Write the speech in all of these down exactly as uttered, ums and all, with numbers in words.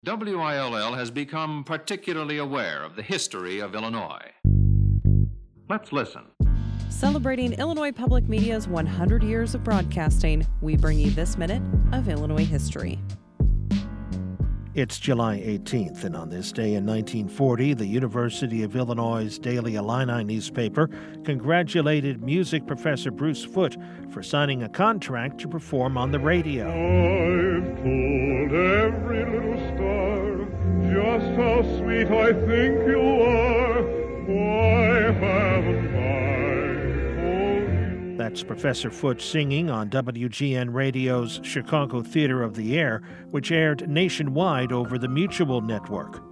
W I L L has become particularly aware of the history of Illinois. Let's listen. Celebrating Illinois Public Media's one hundred years of broadcasting, we bring you this minute of Illinois history. It's July eighteenth, and on this day in nineteen forty, the University of Illinois' Daily Illini newspaper congratulated music professor Bruce Foote for signing a contract to perform on the radio. I've told every little star just how sweet I think you are. Why haven't I told you? That's Professor Foote singing on W G N Radio's Chicago Theater of the Air, which aired nationwide over the Mutual Network.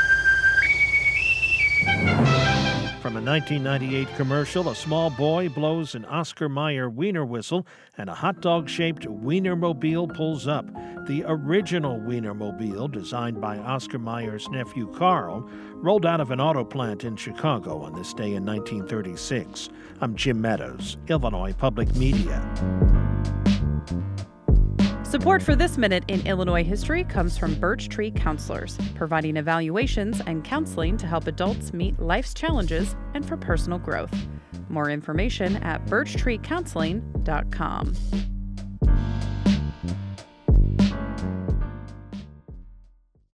From a nineteen ninety-eight commercial, a small boy blows an Oscar Mayer wiener whistle and a hot dog-shaped Wienermobile pulls up. The original Wienermobile, designed by Oscar Mayer's nephew Carl, rolled out of an auto plant in Chicago on this day in nineteen thirty-six. I'm Jim Meadows, Illinois Public Media. Support for This Minute in Illinois History comes from Birch Tree Counselors, providing evaluations and counseling to help adults meet life's challenges and for personal growth. More information at birch tree counseling dot com.